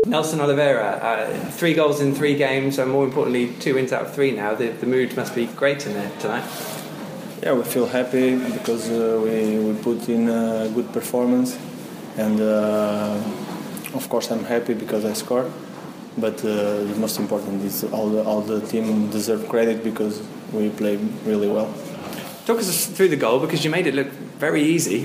Nelson Oliveira, 3 goals in 3 games, and more importantly, 2 wins out of 3 now. The mood must be great in there tonight. Yeah, we feel happy because we put in a good performance, and of course I'm happy because I scored. But the most important is all the team deserve credit because we played really well. Talk us through the goal because you made it look very easy.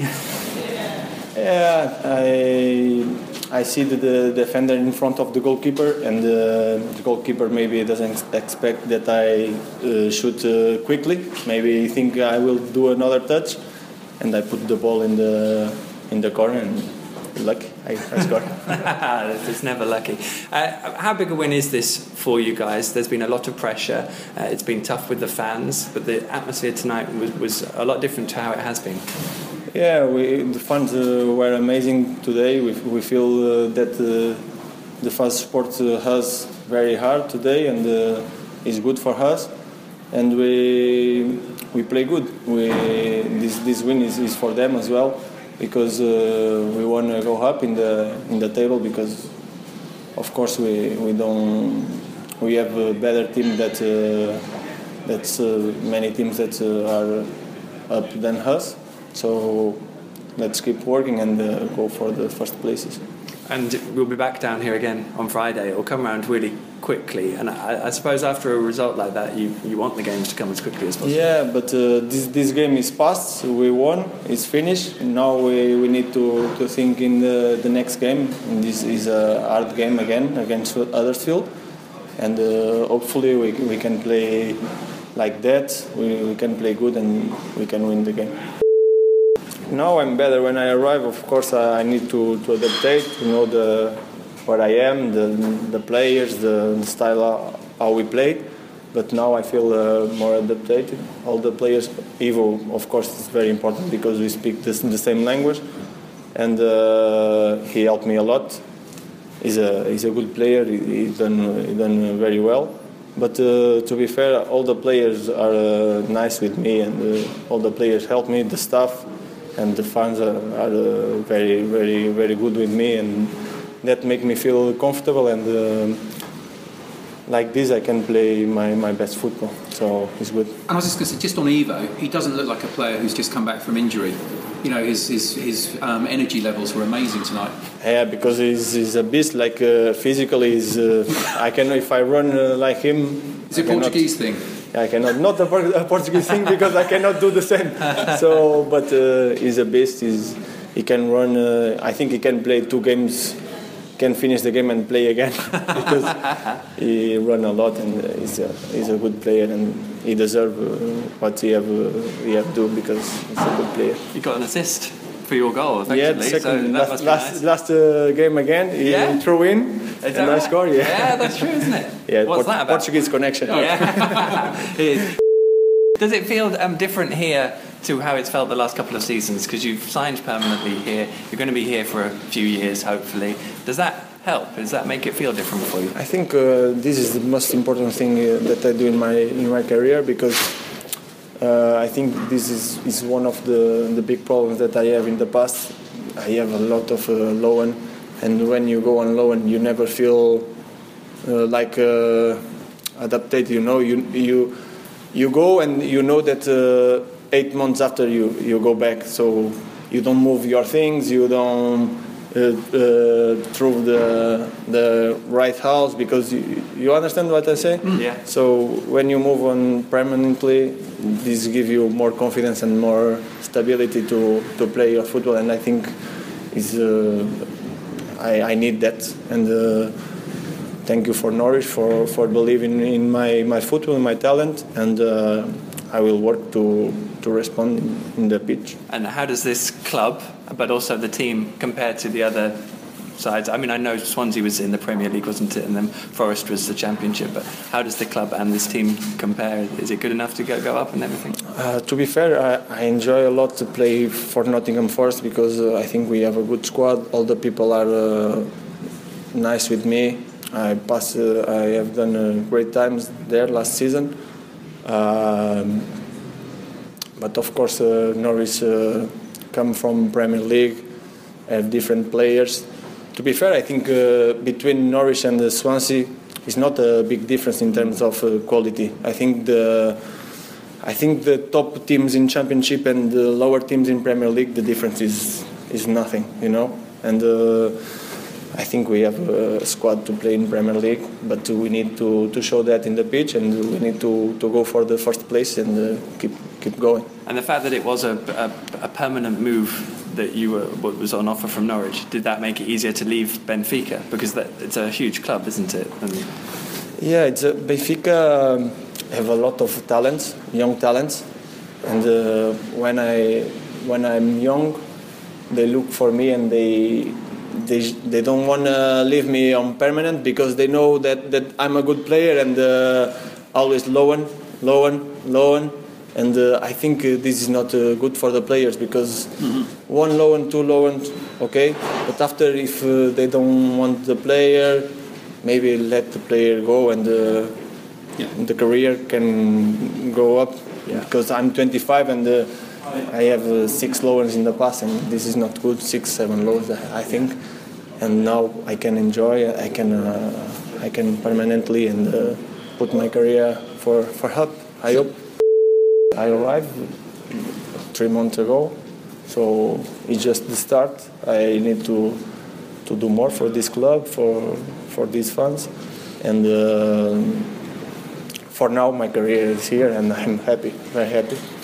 Yeah, I see the defender in front of the goalkeeper, and the goalkeeper maybe doesn't expect that I shoot quickly. Maybe think I will do another touch, and I put the ball in the corner, and lucky I scored. It's never lucky. How big a win is this for you guys? There's been a lot of pressure. It's been tough with the fans, but the atmosphere tonight was a lot different to how it has been. Yeah, the fans were amazing today. We feel that the fast sport has very hard today, and is good for us. And we play good. This win is for them as well, because we want to go up in the table. Because of course we have a better team that's many teams that are up than us. So let's keep working and go for the first places. And we'll be back down here again on Friday. It'll come around really quickly. And I suppose after a result like that, you want the games to come as quickly as possible. Yeah, but this game is past. We won. It's finished. Now we need to think in the next game. And this is a hard game again against Huddersfield. And hopefully we can play like that. We can play good and we can win the game. Now I'm better. When I arrive, of course, I need to adaptate, to know where I am, the players, the style, how we play. But now I feel more adapted. All the players, Ivo, of course, is very important because we speak the same language, and he helped me a lot. He's a good player. He done very well. But to be fair, all the players are nice with me, and all the players help me. The staff. And the fans are very, very, very good with me, and that make me feel comfortable. And like this, I can play my best football. So it's good. And I was just going to say, just on Ivo, he doesn't look like a player who's just come back from injury. You know, his energy levels were amazing tonight. Yeah, because he's a beast. Like physically, I can if I run like him. Is it a Portuguese thing? I cannot, not a Portuguese thing because I cannot do the same. So, but he's a beast. He can run. I think he can play 2 games, can finish the game and play again because he run a lot, and he's a good player, and he deserves what he have do because he's a good player. You got an assist for your goal, effectively. Yeah, the second, so last game again, he threw in, and I scored. Yeah, that's true, isn't it? Yeah, what's that about? Portuguese connection. Yeah. Does it feel different here to how it's felt the last couple of seasons? Because you've signed permanently here, you're going to be here for a few years, hopefully. Does that help? Does that make it feel different for you? I think this is the most important thing that I do in my career, because I think this is one of the big problems that I have in the past. I have a lot of loan, and when you go on loan, you never feel like adapted. You know, you go and you know that 8 months after you go back, so you don't move your things, you don't through the right house, because you understand what I say? Yeah. So when you move on permanently, this gives you more confidence and more stability to play your football, and I think I need that. And thank you for Norwich for believing in my football, my talent, and I will work to respond in the pitch. And how does this club, but also the team, compare to the other sides? I mean, I know Swansea was in the Premier League, wasn't it? And then Forest was the Championship. But how does the club and this team compare? Is it good enough to go up and everything? To be fair, I enjoy a lot to play for Nottingham Forest, because I think we have a good squad. All the people are nice with me. I have done great times there last season. But of course, Norwich come from Premier League, have different players, to be fair, I think between Norwich and Swansea is not a big difference in terms of quality. I think the top teams in Championship and the lower teams in Premier League, the difference is nothing, you know. And I think we have a squad to play in Premier League, but we need to show that in the pitch, and we need to go for the first place and keep going. And the fact that it was a permanent move that was on offer from Norwich, did that make it easier to leave Benfica? Because it's a huge club, isn't it? Yeah, Benfica have a lot of talents, young talents, and when I'm young, they look for me and they don't want to leave me on permanent because they know that I'm a good player and always loan. And I think this is not good for the players because one loan, two loans, okay. But after, if they don't want the player, maybe let the player go and the career can go up. Yeah. Because I'm 25 and I have 6 loans in the past, and this is not good. 6, 7 loans, I think. And now I can enjoy. I can permanently and put my career for help. I hope. I arrived 3 months ago, so it's just the start. I need to do more for this club, for these fans, and for now my career is here, and I'm happy, very happy.